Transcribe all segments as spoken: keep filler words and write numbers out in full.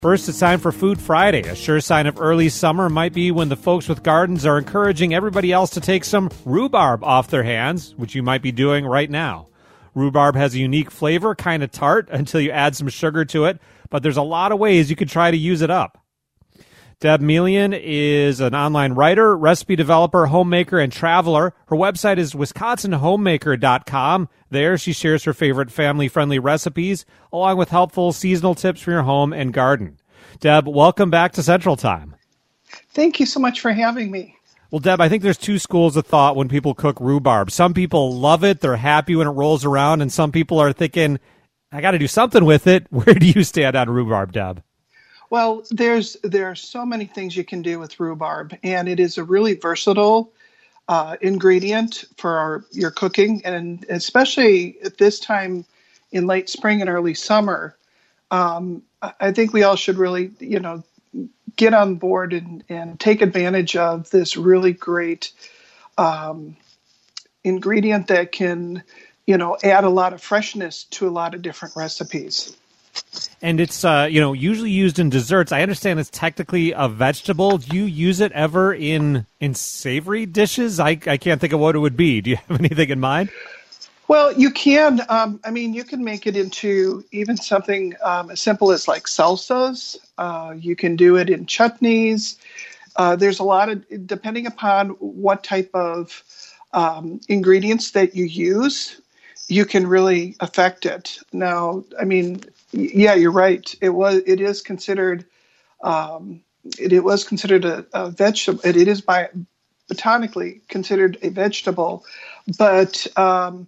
First, it's time for Food Friday. A sure sign of early summer might be when the folks with gardens are encouraging everybody else to take some rhubarb off their hands, which you might be doing right now. Rhubarb has a unique flavor, kind of tart until you add some sugar to it, but there's a lot of ways you could try to use it up. Deb Melian is an online writer, recipe developer, homemaker, and traveler. Her website is wisconsin homemaker dot com. There, she shares her favorite family-friendly recipes, along with helpful seasonal tips for your home and garden. Deb, welcome back to Central Time. Thank you so much for having me. Well, Deb, I think there's two schools of thought when people cook rhubarb. Some people love it, they're happy when it rolls around, and some people are thinking, I got to do something with it. Where do you stand on rhubarb, Deb? Well, there's there are so many things you can do with rhubarb, and it is a really versatile uh, ingredient for our, your cooking, and especially at this time in late spring and early summer. Um, I think we all should really, you know, get on board and, and take advantage of this really great um, ingredient that can, you know, add a lot of freshness to a lot of different recipes. And it's, uh, you know, usually used in desserts. I understand it's technically a vegetable. Do you use it ever in in savory dishes? I, I can't think of what it would be. Do you have anything in mind? Well, you can. Um, I mean, you can make it into even something um, as simple as like salsas. Uh, you can do it in chutneys. Uh, there's a lot of, depending upon what type of um, ingredients that you use, you can really affect it. Now, I mean, yeah, you're right. It was. It is considered. Um, it, it was considered a, a vegetable. It, it is by botanically considered a vegetable, but um,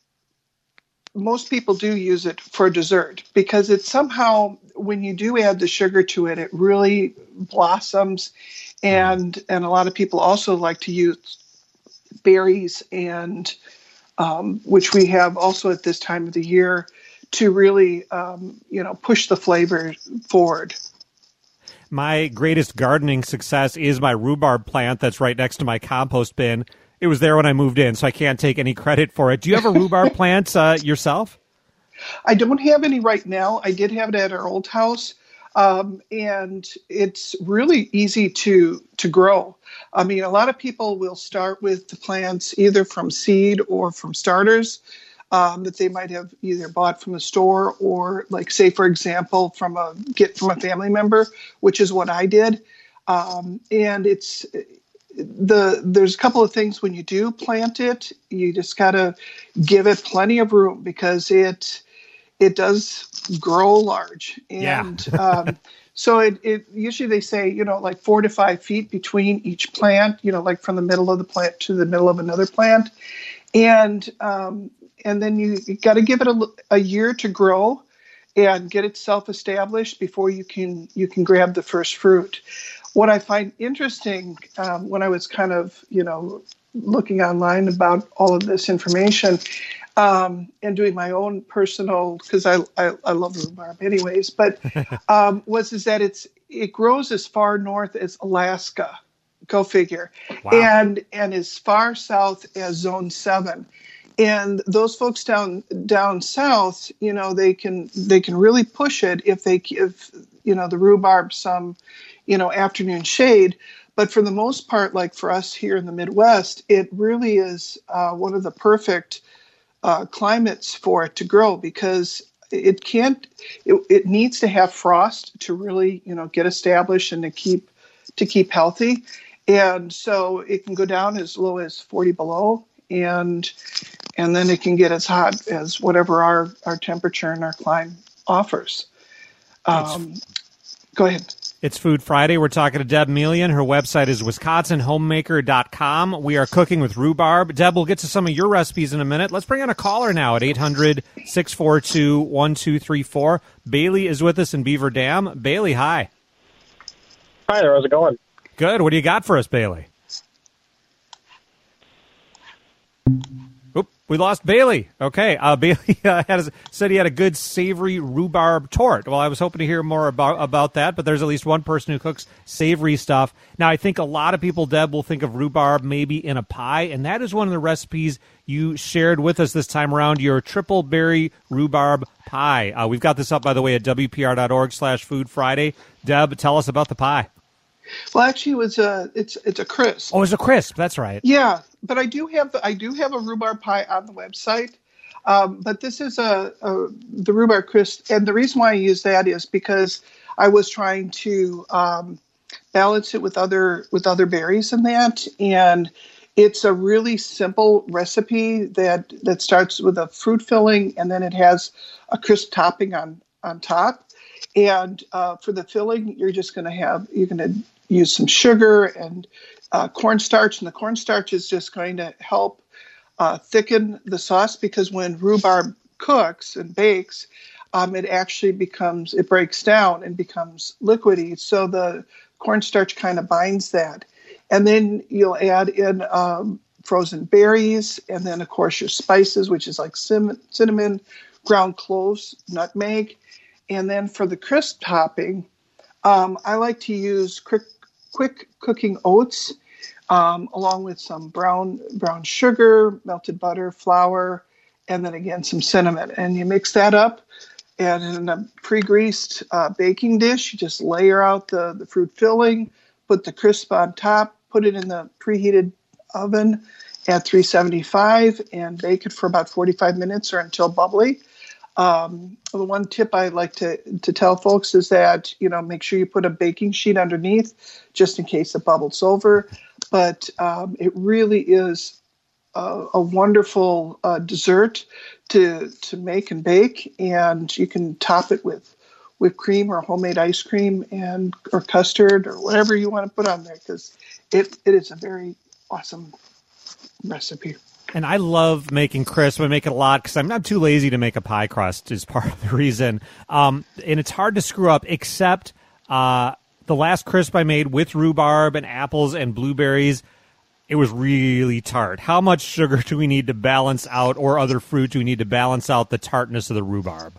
most people do use it for dessert because it somehow, when you do add the sugar to it, it really blossoms, and and a lot of people also like to use berries and um, which we have also at this time of the year, to really, um, you know, push the flavor forward. My greatest gardening success is my rhubarb plant that's right next to my compost bin. It was there when I moved in, so I can't take any credit for it. Do you have a rhubarb plant uh, yourself? I don't have any right now. I did have it at our old house, um, and it's really easy to to grow. I mean, a lot of people will start with the plants either from seed or from starters. Um, that they might have either bought from the store or, like, say, for example, from a get from a family member, which is what I did. Um, and it's the there's a couple of things when you do plant it, you just gotta give it plenty of room because it it does grow large. And yeah. um, so it, it usually they say, you know, like four to five feet between each plant, you know, like from the middle of the plant to the middle of another plant. And um, and then you, you got to give it a, a year to grow and get it self-established before you can you can grab the first fruit. What I find interesting um, when I was kind of, you know, looking online about all of this information um, and doing my own personal, because I, I I love rhubarb anyways, but um, was is that it's it grows as far north as Alaska. Go figure. Wow. And and as far south as Zone seven. And those folks down down south, you know, they can they can really push it if they give, you know, the rhubarb some, you know, afternoon shade. But for the most part, like for us here in the Midwest, it really is uh, one of the perfect uh, climates for it to grow because it can't, it, it needs to have frost to really, you know, get established and to keep to keep healthy. And so it can go down as low as forty below, and and then it can get as hot as whatever our, our temperature and our climate offers. Um, go ahead. It's Food Friday. We're talking to Deb Melian. Her website is wisconsin homemaker dot com. We are cooking with rhubarb. Deb, we'll get to some of your recipes in a minute. Let's bring on a caller now at eight hundred, six four two, one two three four. Bailey is with us in Beaver Dam. Bailey, hi. Hi there. How's it going? Good. What do you got for us, Bailey? Oop, we lost Bailey. Okay, uh, Bailey uh, has, said he had a good savory rhubarb tort. Well, I was hoping to hear more about about that, but there's at least one person who cooks savory stuff. Now, I think a lot of people, Deb, will think of rhubarb maybe in a pie, and that is one of the recipes you shared with us this time around, your triple berry rhubarb pie. Uh, we've got this up, by the way, at W P R dot org slash Food Friday. Deb, tell us about the pie. Well, actually, it was a it's it's a crisp. Oh, it's a crisp. That's right. Yeah, but I do have I do have a rhubarb pie on the website. Um, but this is a, a the rhubarb crisp, and the reason why I use that is because I was trying to um, balance it with other with other berries in that, and it's a really simple recipe that that starts with a fruit filling, and then it has a crisp topping on on top. And uh, for the filling, you're just going to have you're going to use some sugar and uh, cornstarch, and the cornstarch is just going to help uh, thicken the sauce, because when rhubarb cooks and bakes, um, it actually becomes, it breaks down and becomes liquidy. So the cornstarch kind of binds that. And then you'll add in um, frozen berries, and then, of course, your spices, which is like sim- cinnamon, ground cloves, nutmeg. And then for the crisp topping, um, I like to use quick, quick cooking oats, um, along with some brown brown sugar, melted butter, flour, and then again some cinnamon. And you mix that up, and in a pre-greased uh, baking dish, you just layer out the, the fruit filling, put the crisp on top, put it in the preheated oven at three seventy-five, and bake it for about forty-five minutes or until bubbly. Um, the one tip I like to, to tell folks is that, you know, make sure you put a baking sheet underneath just in case it bubbles over. But um, it really is a, a wonderful uh, dessert to to make and bake, and you can top it with whipped cream or homemade ice cream and or custard or whatever you want to put on there, because it, it is a very awesome recipe. And I love making crisp. I make it a lot because I'm not too lazy to make a pie crust is part of the reason. Um, and it's hard to screw up, except uh, the last crisp I made with rhubarb and apples and blueberries, it was really tart. How much sugar do we need to balance out, or other fruit do we need to balance out the tartness of the rhubarb?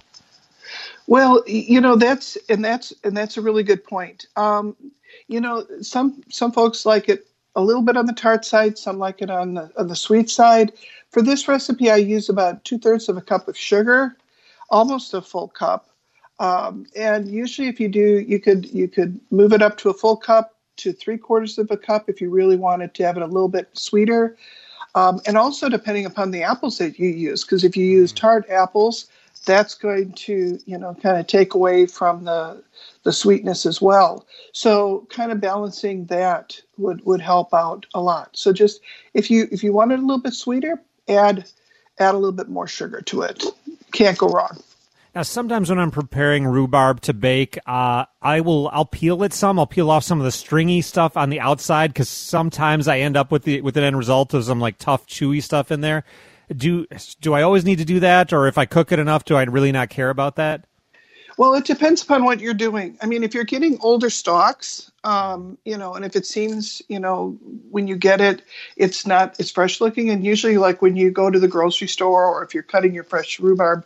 Well, you know, that's and that's and that's a really good point. Um, you know, some some folks like it a little bit on the tart side, some like it on the on the sweet side. For this recipe, I use about two thirds of a cup of sugar, almost a full cup. Um, and usually, if you do, you could you could move it up to a full cup to three quarters of a cup if you really wanted to have it a little bit sweeter. Um, and also depending upon the apples that you use, because if you use tart apples, that's going to, you know, kind of take away from the the sweetness as well. So kind of balancing that would, would help out a lot. So just if you if you want it a little bit sweeter, add add a little bit more sugar to it. Can't go wrong. Now, sometimes when I'm preparing rhubarb to bake, uh, I will I'll peel it some. I'll peel off some of the stringy stuff on the outside, because sometimes I end up with the with an end result of some like tough, chewy stuff in there. Do do I always need to do that, or if I cook it enough, do I really not care about that? Well, it depends upon what you're doing. I mean, if you're getting older stalks, um, you know, and if it seems, you know, when you get it, it's not as fresh looking. And usually, like when you go to the grocery store, or if you're cutting your fresh rhubarb,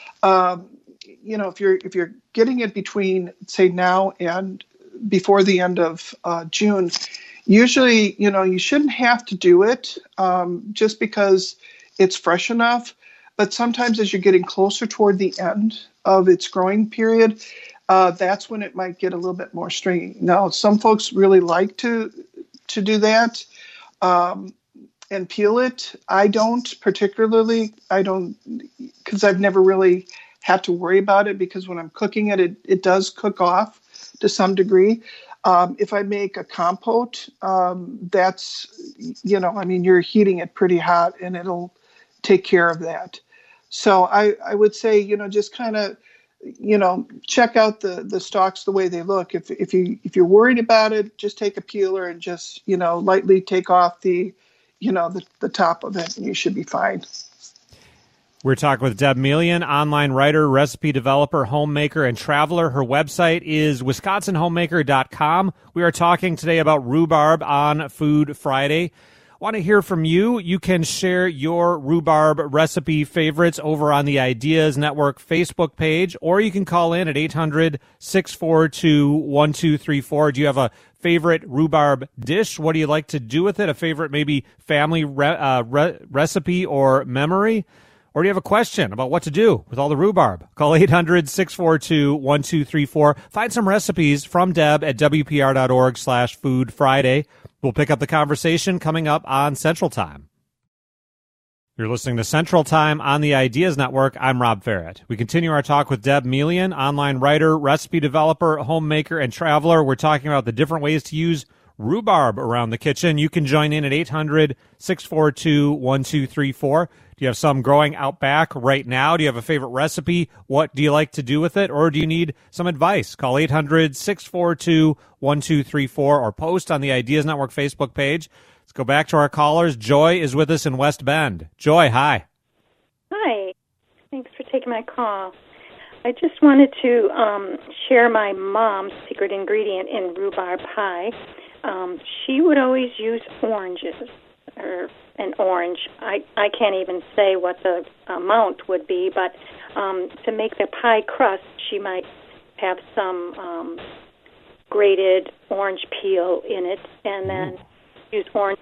um, you know, if you're if you're getting it between, say, now and before the end of uh, June, usually, you know, you shouldn't have to do it um, just because it's fresh enough. But sometimes as you're getting closer toward the end of its growing period, uh, that's when it might get a little bit more stringy. Now, some folks really like to to do that um, and peel it. I don't particularly. I don't, because I've never really had to worry about it, because when I'm cooking it, it, it does cook off to some degree. Um, if I make a compote, um, that's, you know, I mean, you're heating it pretty hot and it'll take care of that. So I, I would say, you know, just kind of, you know, check out the, the stalks the way they look. If if you if you're worried about it, just take a peeler and just, you know, lightly take off the, you know, the, the top of it, and you should be fine. We're talking with Deb Melian, online writer, recipe developer, homemaker, and traveler. Her website is wisconsin homemaker dot com. We are talking today about rhubarb on Food Friday. Want to hear from you? You can share your rhubarb recipe favorites over on the Ideas Network Facebook page, or you can call in at eight hundred, six four two, one two three four. Do you have a favorite rhubarb dish? What do you like to do with it? A favorite maybe family re- uh, re- recipe or memory? Or do you have a question about what to do with all the rhubarb? Call eight hundred, six four two, one two three four. Find some recipes from Deb at W P R dot org slash Food Friday. We'll pick up the conversation coming up on Central Time. You're listening to Central Time on the Ideas Network. I'm Rob Farrett. We continue our talk with Deb Melian, online writer, recipe developer, homemaker, and traveler. We're talking about the different ways to use rhubarb around the kitchen. You can join in at eight hundred, six four two, one two three four. Do you have some growing out back right now? Do you have a favorite recipe? What do you like to do with it? Or do you need some advice? Call eight hundred, six four two, one two three four or post on the Ideas Network Facebook page. Let's go back to our callers. Joy is with us in West Bend. Joy, hi. Hi. Thanks for taking my call. I just wanted to um, share my mom's secret ingredient in rhubarb pie. Um, she would always use oranges, or an orange. I, I can't even say what the amount would be, but um, to make the pie crust, she might have some um, grated orange peel in it, and then use orange.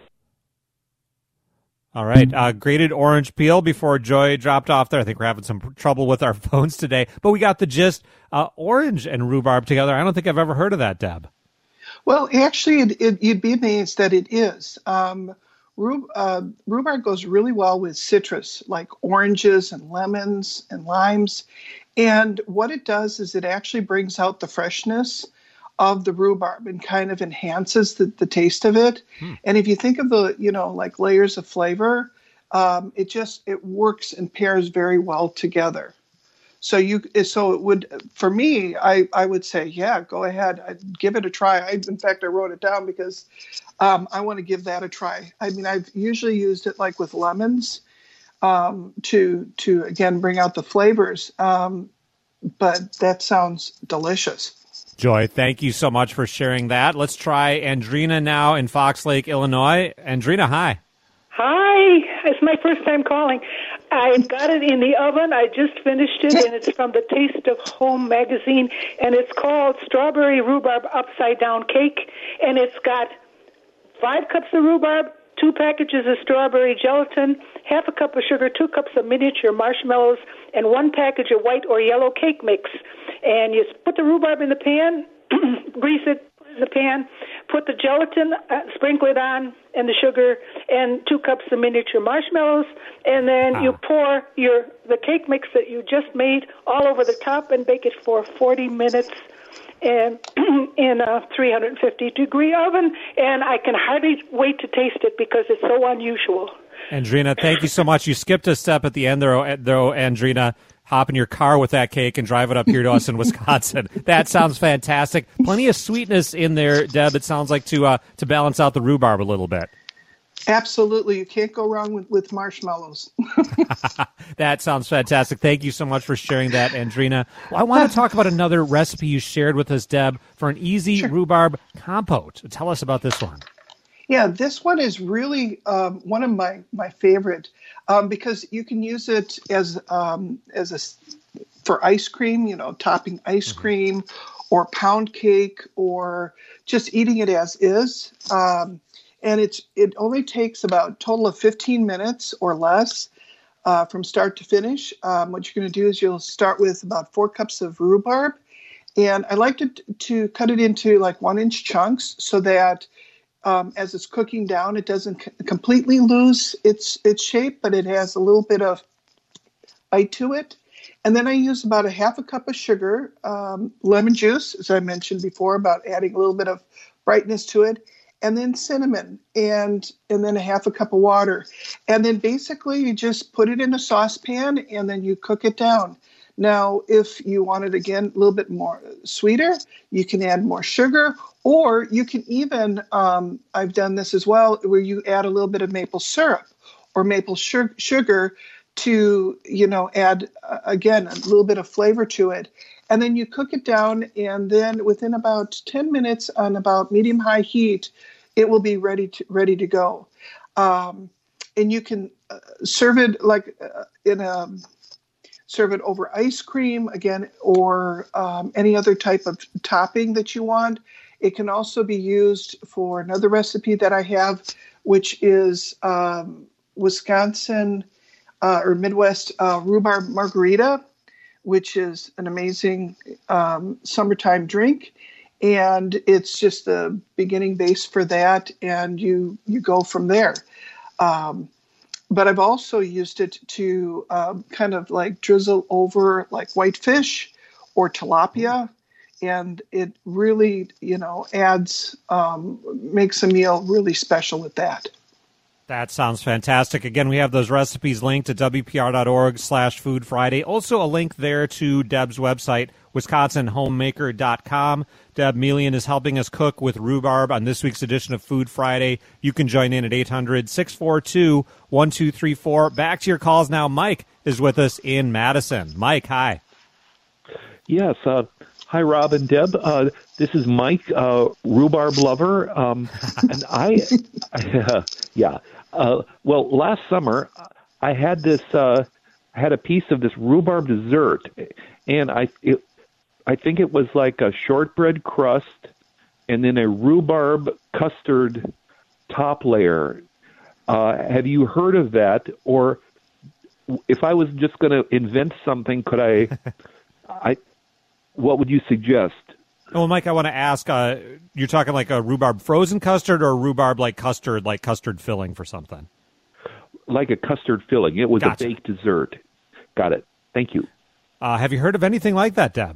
All right, uh, grated orange peel before Joy dropped off there. I think we're having some trouble with our phones today, but we got the gist. Uh, orange and rhubarb together. I don't think I've ever heard of that, Deb. Well, actually, it, it, you'd be amazed that it is. Um, rhub, uh, rhubarb goes really well with citrus, like oranges and lemons and limes. And what it does is it actually brings out the freshness of the rhubarb and kind of enhances the, the taste of it. Hmm. And if you think of the, you know, like layers of flavor, um, it just, it works and pairs very well together. So you, so it would, for me, I, I would say, yeah, go ahead. I'd give it a try. I, in fact, I wrote it down because um, I want to give that a try. I mean, I've usually used it like with lemons um, to, to again, bring out the flavors. Um, but that sounds delicious. Joy, thank you so much for sharing that. Let's try Andrina now in Fox Lake, Illinois. Andrina, hi. Hi. It's my first time calling. I've got it in the oven. I just finished it, and it's from the Taste of Home magazine, and it's called Strawberry Rhubarb Upside Down Cake, and it's got five cups of rhubarb, two packages of strawberry gelatin, half a cup of sugar, two cups of miniature marshmallows, and one package of white or yellow cake mix. And you put the rhubarb in the pan, grease it, put it in the pan, put the gelatin, uh, sprinkle it on, and the sugar, and two cups of miniature marshmallows, and then ah. you pour your the cake mix that you just made all over the top and bake it for forty minutes and in a three hundred fifty degree oven, and I can hardly wait to taste it because it's so unusual. Andrina, thank you so much. You skipped a step at the end there, though, Andrina. Hop in your car with that cake and drive it up here to us in Wisconsin. That sounds fantastic. Plenty of sweetness in there, Deb, it sounds like, to uh, to balance out the rhubarb a little bit. Absolutely. You can't go wrong with, with marshmallows. That sounds fantastic. Thank you so much for sharing that, Andrina. Well, I want to talk about another recipe you shared with us, Deb, for an easy sure. rhubarb compote. Tell us about this one. Yeah, this one is really um, one of my, my favorite um, because you can use it as um, as a for ice cream, you know, topping ice mm-hmm. cream or pound cake or just eating it as is. Um, and it's it only takes about a total of fifteen minutes or less uh, from start to finish. Um, what you're going to do is you'll start with about four cups of rhubarb. And I like to, to cut it into like one inch chunks so that Um, as it's cooking down, it doesn't c- completely lose its its shape, but it has a little bit of bite to it. And then I use about a half a cup of sugar, um, lemon juice, as I mentioned before, about adding a little bit of brightness to it, and then cinnamon, and and then a half a cup of water. And then basically you just put it in a saucepan, and then you cook it down. Now, if you want it, again, a little bit more sweeter, you can add more sugar, or you can even, um, I've done this as well, where you add a little bit of maple syrup or maple sugar, sugar to, you know, add, uh, again, a little bit of flavor to it. And then you cook it down, and then within about ten minutes on about medium-high heat, it will be ready to, ready to go. Um, and you can uh, serve it like uh, in a serve it over ice cream again, or um, any other type of topping that you want. It can also be used for another recipe that I have, which is um, Wisconsin uh, or Midwest uh, rhubarb margarita, which is an amazing um, summertime drink. And it's just the beginning base for that, and you you go from there. Um, but I've also used it to um, kind of like drizzle over like whitefish or tilapia, and it really, you know, adds, um, makes a meal really special with that. That sounds fantastic. Again, we have those recipes linked at W P R dot org slash Food Friday. Also a link there to Deb's website, Wisconsin Homemaker dot com. Deb Melian is helping us cook with rhubarb on this week's edition of Food Friday. You can join in at eight hundred, six four two, one two three four. Back to your calls now. Mike is with us in Madison. Mike, hi. Yes. Uh, hi, Rob and Deb. Uh, this is Mike, uh, rhubarb lover. Um, and I, uh, yeah. Uh, well, last summer I had this, uh, I had a piece of this rhubarb dessert, and I, it, I think it was like a shortbread crust and then a rhubarb custard top layer. Uh, have you heard of that? Or if I was just going to invent something, could I, I, what would you suggest? Well, Mike, I want to ask, uh, you're talking like a rhubarb frozen custard or a rhubarb like custard, like custard filling for something? Like a custard filling. It was Gotcha. a baked dessert. Got it. Thank you. Uh, have you heard of anything like that, Deb?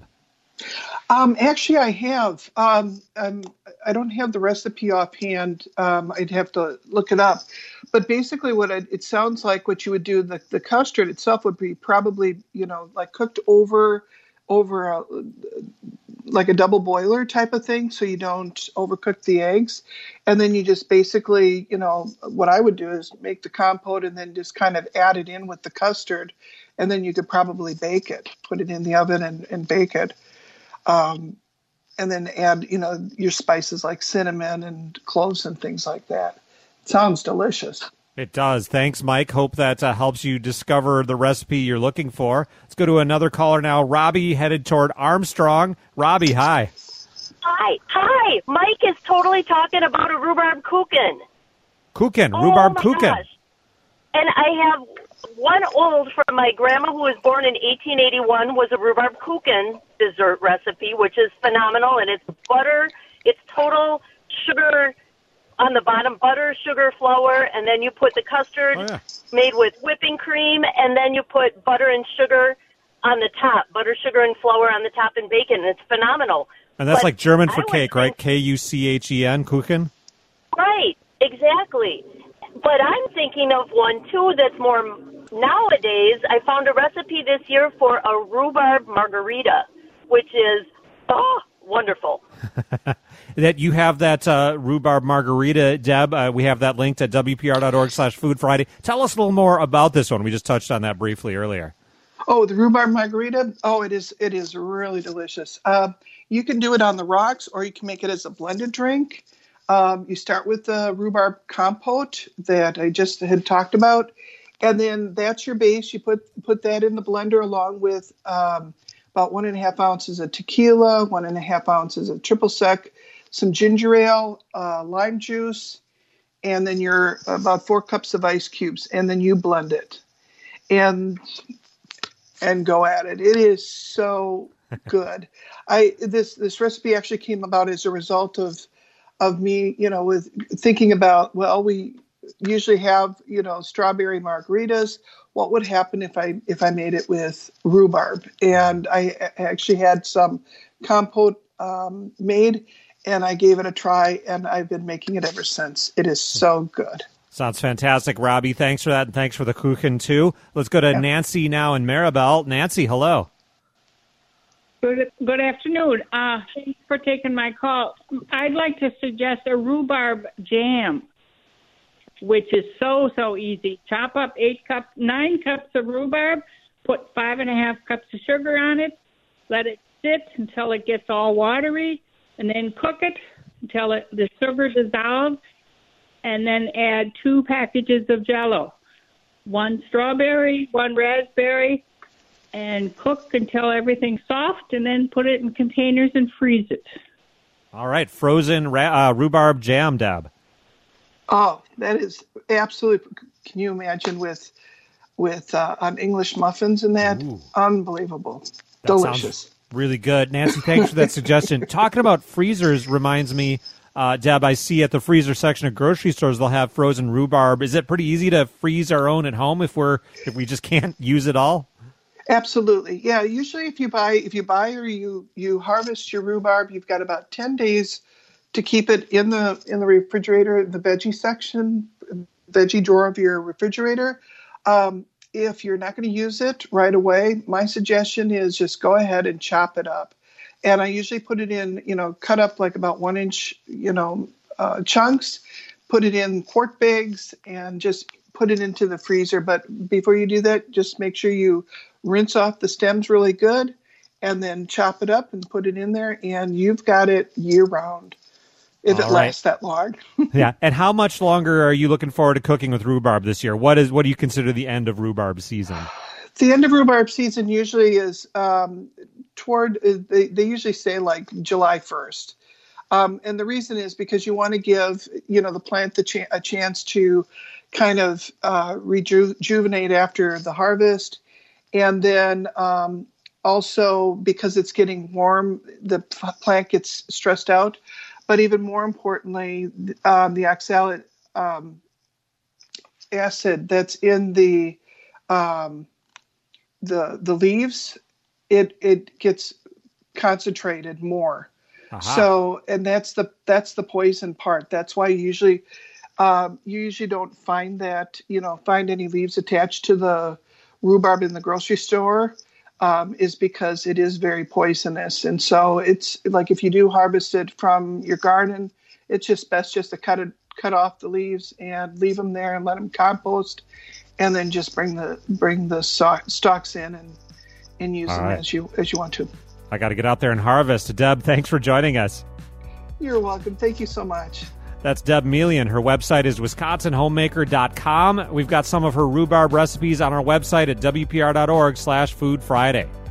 Um, actually, I have. Um, um, I don't have the recipe offhand. Um, I'd have to look it up. But basically, what it, it sounds like, what you would do, the, the custard itself would be probably, you know, like cooked over over a, like a double boiler type of thing, so you don't overcook the eggs. And then you just basically, you know, what I would do is make the compote and then just kind of add it in with the custard. And then you could probably bake it, put it in the oven and, and bake it. Um, and then add, you know, your spices like cinnamon and cloves and things like that. It sounds delicious. It does. Thanks, Mike. Hope that uh, helps you discover the recipe you're looking for. Let's go to another caller now. Robbie, headed toward Armstrong. Robbie, hi. Hi. Hi. Mike is totally talking about a rhubarb kuchen. Kuchen, oh rhubarb my kuchen. Gosh. And I have one old from my grandma who was born in eighteen eighty-one, was a rhubarb kuchen dessert recipe, which is phenomenal. And it's butter. It's total sugar on the bottom, butter, sugar, flour, and then you put the custard oh, yeah. made with whipping cream, and then you put butter and sugar on the top, butter, sugar, and flour on the top, and bacon. And it's phenomenal. And that's but like German for I cake, right? K U C H E N, Kuchen? Right, exactly. But I'm thinking of one, too, that's more nowadays. I found a recipe this year for a rhubarb margarita, which is, oh, wonderful. That you have that uh, rhubarb margarita, Deb. Uh, we have that linked at W P R dot org slash Food Friday. Tell us a little more about this one. We just touched on that briefly earlier. Oh, the rhubarb margarita. Oh, it is. It is really delicious. Uh, you can do it on the rocks, or you can make it as a blended drink. Um, you start with the rhubarb compote that I just had talked about, and then that's your base. You put put that in the blender along with um, about one and a half ounces of tequila, one and a half ounces of triple sec, some ginger ale, uh, lime juice, and then your about four cups of ice cubes, and then you blend it, and and go at it. It is so good. I this this recipe actually came about as a result of of me, you know, with thinking about, well, we usually have, you know, strawberry margaritas. What would happen if I if I made it with rhubarb? And I actually had some compote um, made, and I gave it a try, and I've been making it ever since. It is so good. Sounds fantastic, Robbie. Thanks for that, and thanks for the kuchen, too. Let's go to yeah. Nancy now in Maribel. Nancy, hello. Good, good afternoon. Uh, thanks for taking my call. I'd like to suggest a rhubarb jam, which is so, so easy. Chop up eight cups, nine cups of rhubarb, put five and a half cups of sugar on it, let it sit until it gets all watery, and then cook it until it, the sugar dissolves, and then add two packages of Jell-O, one strawberry, one raspberry, and cook until everything's soft, and then put it in containers and freeze it. All right, frozen ra- uh, rhubarb jam, Deb. Oh, that is absolutely. Can you imagine with with uh, on English muffins and that? Ooh. Unbelievable, That delicious. sounds really good. Nancy, thanks for that suggestion. Talking about freezers reminds me, uh, Deb, I see at the freezer section of grocery stores they'll have frozen rhubarb. Is it pretty easy to freeze our own at home if we're if we just can't use it all? Absolutely, yeah. Usually, if you buy if you buy or you you harvest your rhubarb, you've got about ten days to keep it in the in the refrigerator, the veggie section, veggie drawer of your refrigerator. Um, if you're not going to use it right away, my suggestion is just go ahead and chop it up. And I usually put it in, you know, cut up like about one inch, you know, uh, chunks, put it in quart bags, and just put it into the freezer. But before you do that, just make sure you rinse off the stems really good, and then chop it up and put it in there, and you've got it year round. If All it right. lasts that long. Yeah. And how much longer are you looking forward to cooking with rhubarb this year? What is what do you consider the end of rhubarb season? The end of rhubarb season usually is um, toward, they, they usually say like July first. Um, and the reason is because you want to give, you know, the plant the ch- a chance to kind of uh, rejuvenate after the harvest. And then um, also because it's getting warm, the p- plant gets stressed out. But even more importantly, um, the oxalic um, acid that's in the um, the the leaves, it it gets concentrated more. Aha. So, and that's the that's the poison part. That's why usually um, you usually don't find that you know find any leaves attached to the rhubarb in the grocery store. Um, is because it is very poisonous. And so it's like if you do harvest it from your garden, it's just best just to cut it, cut off the leaves and leave them there and let them compost, and then just bring the bring the stalks in and and use All them right. as you as you want to. I got to get out there and harvest. Deb, thanks for joining us. You're welcome. Thank you so much. That's Deb Melian. Her website is wisconsin homemaker dot com. We've got some of her rhubarb recipes on our website at w p r dot org slash food friday.